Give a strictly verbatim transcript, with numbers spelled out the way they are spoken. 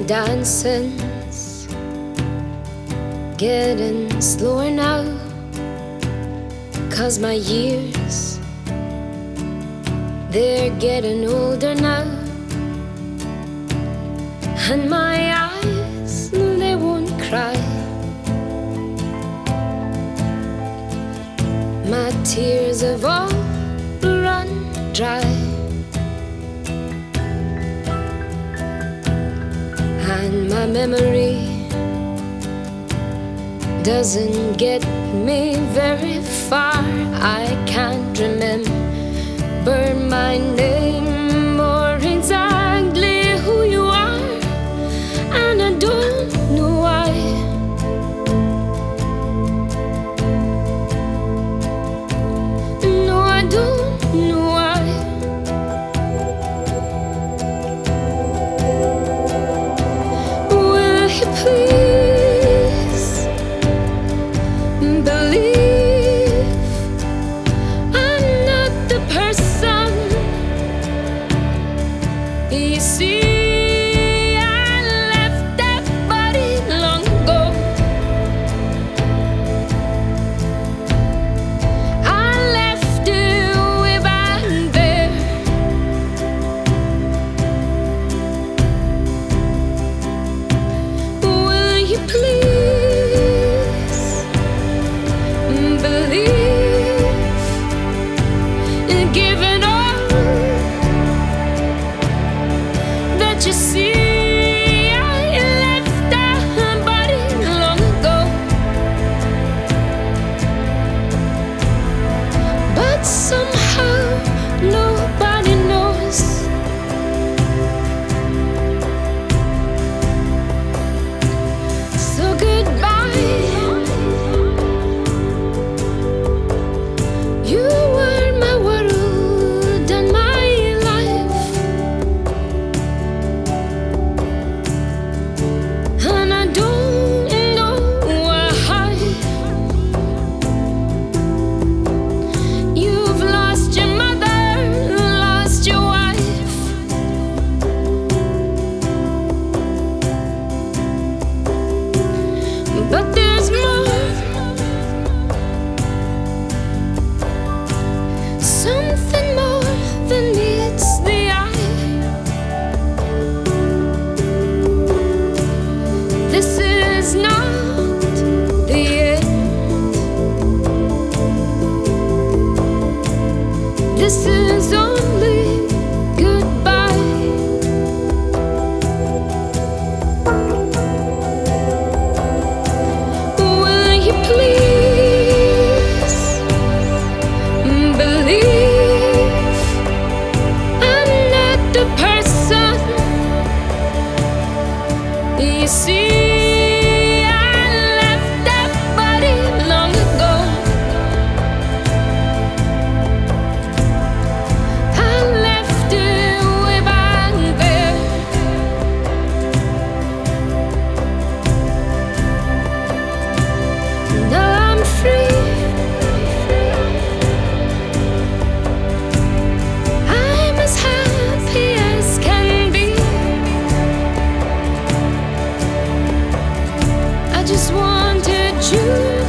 dancing's getting slower now, 'cause my years, they're getting older now. And my eyes, they won't cry. My tears have all run dry. And my memory doesn't get me very far. I can't remember my name or exactly who you are, and I don't know why. No, I don't know why. Please believe I'm not the person you see. I left that body long ago. I left it way back there. You please believe, give it all that you see. I left that body long ago, but somehow nobody knows. So goodbye. You were my world and my life, and I don't know why. You've lost your mother, lost your wife, but there's more, something more than meets the eye. This is not the end. This is only goodbye. Please believe I'm not the person you see. I left that body long ago. I left it way back there. Now I'm free. I'm as happy as can be. I just wanted you.